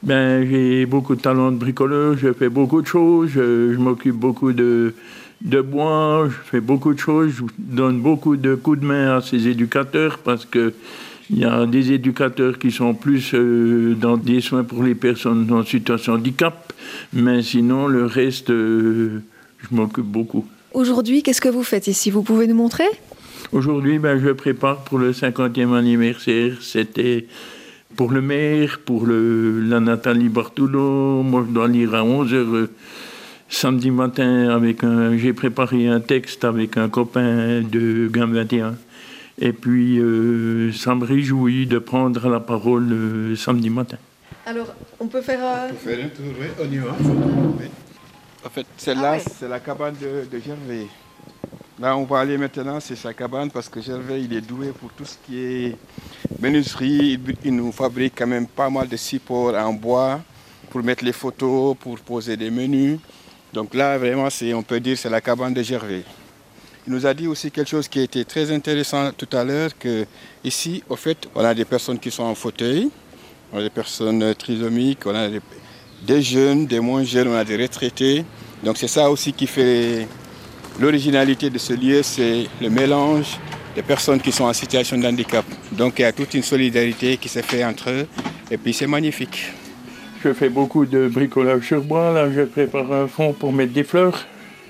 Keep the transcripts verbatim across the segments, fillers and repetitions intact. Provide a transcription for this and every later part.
Ben, j'ai beaucoup de talent de bricoleur, je fais beaucoup de choses, je, je m'occupe beaucoup de, de bois, je fais beaucoup de choses, je donne beaucoup de coups de main à ces éducateurs parce que il y a des éducateurs qui sont plus euh, dans des soins pour les personnes en situation de handicap, mais sinon le reste, euh, je m'occupe beaucoup. Aujourd'hui, qu'est-ce que vous faites ici? Vous pouvez nous montrer? Aujourd'hui, ben, je prépare pour le cinquantième anniversaire. C'était pour le maire, pour le, la Nathalie Bartoulot. Moi, je dois lire à onze heures euh, samedi matin. Avec un, j'ai préparé un texte avec un copain de Gamme vingt et un. Et puis, euh, ça me réjouit de prendre la parole euh, samedi matin. Alors, on peut faire... Euh... On peut faire un tour, oui, on y va. Oui. En fait, celle-là, ah ouais. C'est la cabane de, de Gervais. Là, on va aller maintenant, c'est sa cabane, parce que Gervais, il est doué pour tout ce qui est menuiserie. Il, il nous fabrique quand même pas mal de supports en bois pour mettre les photos, pour poser des menus. Donc là, vraiment, c'est, on peut dire c'est la cabane de Gervais. Il nous a dit aussi quelque chose qui était très intéressant tout à l'heure, que ici, au fait, on a des personnes qui sont en fauteuil, on a des personnes trisomiques, on a des, des jeunes, des moins jeunes, on a des retraités. Donc c'est ça aussi qui fait l'originalité de ce lieu, c'est le mélange des personnes qui sont en situation de handicap. Donc il y a toute une solidarité qui se fait entre eux, et puis c'est magnifique. Je fais beaucoup de bricolage sur bois, là je prépare un fond pour mettre des fleurs.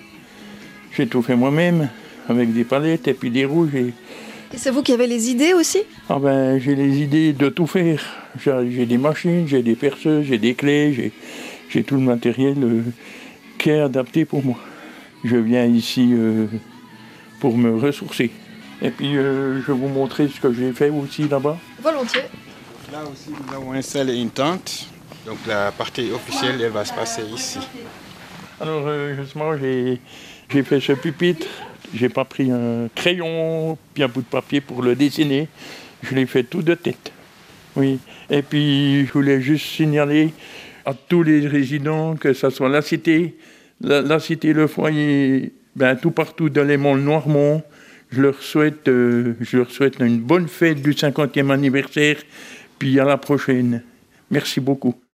J'ai tout fait moi-même, avec des palettes et puis des rouges. Et, et c'est vous qui avez les idées aussi? Ah ben, j'ai les idées de tout faire. J'ai, j'ai des machines, j'ai des perceuses, j'ai des clés, j'ai, j'ai tout le matériel euh, qui est adapté pour moi. Je viens ici euh, pour me ressourcer. Et puis, euh, je vais vous montrer ce que j'ai fait aussi là-bas. Volontiers. Là aussi, nous avons installé une tente. Donc la partie officielle, elle va se passer ici. Alors, euh, justement, j'ai... J'ai fait ce pupitre, j'ai pas pris un crayon puis un bout de papier pour le dessiner, je l'ai fait tout de tête. Oui. Et puis je voulais juste signaler à tous les résidents, que ce soit la cité, la, la cité, le foyer, ben, tout partout dans les monts Noirmont, je leur souhaite, euh, je leur souhaite une bonne fête du cinquantième anniversaire, puis à la prochaine. Merci beaucoup.